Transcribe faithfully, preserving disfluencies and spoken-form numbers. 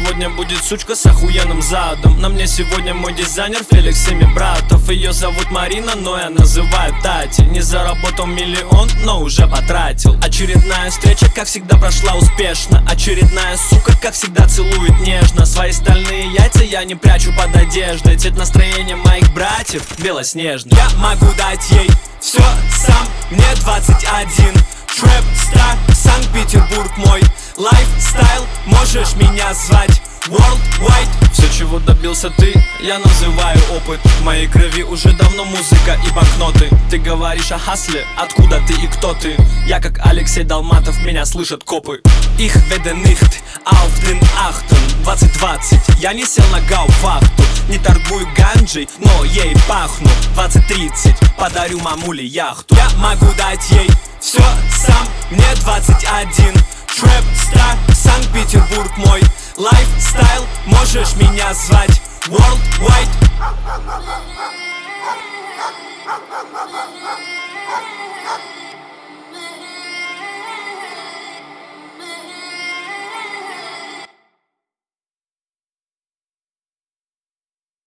сегодня будет сучка с охуенным задом. На мне сегодня мой дизайнер Феликс Семибратов. Ее зовут Марина, но я называю Тати. Не заработал миллион, но уже потратил. Очередная встреча, как всегда, прошла успешно. Очередная сука, как всегда, целует нежно. Свои стальные яйца я не прячу под одеждой. Цвет настроения моих братьев белоснежный. Я могу дать ей все сам, мне двадцать один. Трэп стар, Санкт-Петербург мой лайфстайл, можешь меня звать Worldwide. Все, чего добился ты, я называю опыт. В моей крови уже давно музыка и банкноты. Ты говоришь о хасле, откуда ты и кто ты? Я как Алексей Долматов, меня слышат копы. Ich werde nicht auf den achten. Двадцать двадцать, я не сел на гауфахту. Не торгую ганджей, но ей пахну. Двадцать тридцать, подарю мамуле яхту. Я могу дать ей все сам, мне двадцать один. Трэп стар, Санкт-Петербург мой лайфстайл, можешь меня звать Worldwide.